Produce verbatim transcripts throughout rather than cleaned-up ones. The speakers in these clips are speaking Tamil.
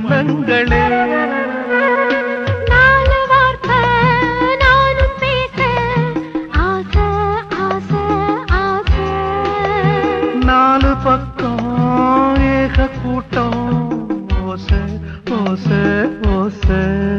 வண்ணங்களே. நாலு வார்த்தை நானும் பேச ஆசை ஆசை ஆசை. நாலு பக்கம் ஏக கூட்டம் ஓசை ஓசை ஓசை.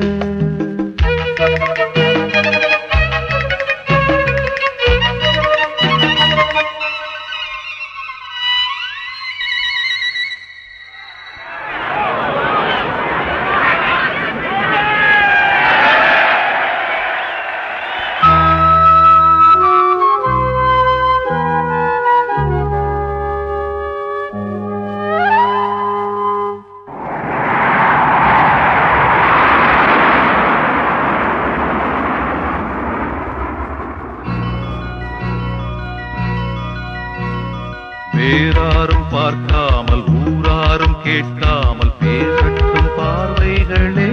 வேறாரும் பார்க்காமல் ஊராரும் கேட்காமல் பேசட்டும் பார்வைகளே.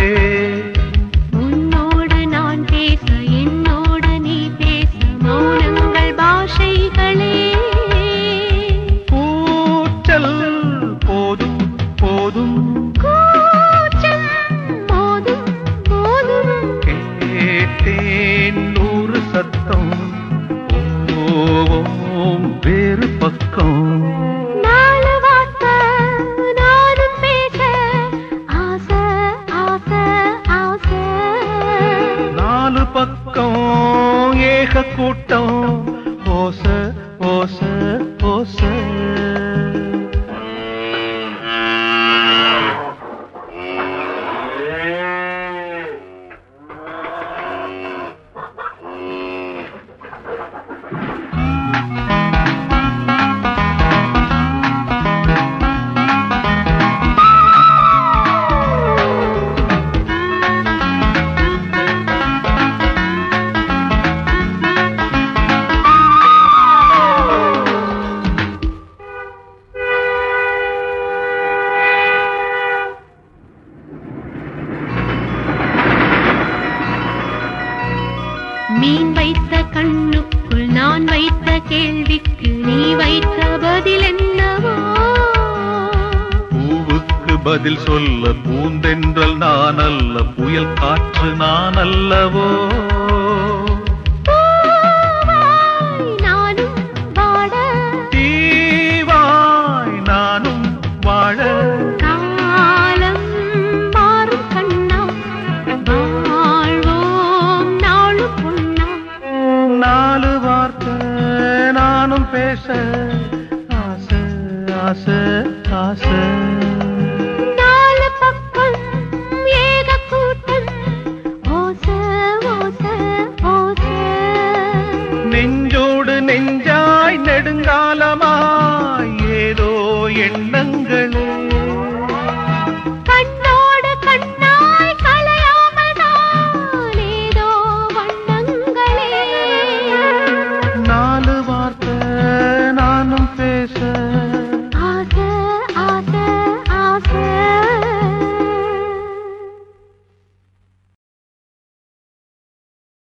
உன்னோடு நான் பேச என்னோடு நீ பேச மௌனங்கள் பாஷைகளே. கூச்சல் போதும் போதும் கூச்சம் போதும் போதும். கேட்டேன் நூறு சத்தம் ஓம் வேறு பக்கம். நாலு வார்த்தை நானும் பேச ஆசை ஆசை ஆசை. நாலு பக்கம் ஏக கூட்டம் ஓசை ஓசை ஓசை. மீன் வைத்த கண்ணுக்குள் நான் வைத்த கேள்விக்கு நீ வைத்த பதில் என்னவோ? பூவுக்கு பதில் சொல்ல பூந்தென்றல் நான் அல்ல புயல் காற்று நான் அல்லவோ? நானும் வாட தீவாய் நானும் வாழ. காலம் மாறும் கண்ணா வாழ்வோம் நாளும் பொன்னா. நாலு வார்த்தை நானும் பேச ஆசை ஆசை ஆசை. நாலு பக்கம் ஏக கூட்டம் ஓசை ஓசை ஓசை. நெஞ்சோடு நெஞ்சாய் நெடுங்காலமா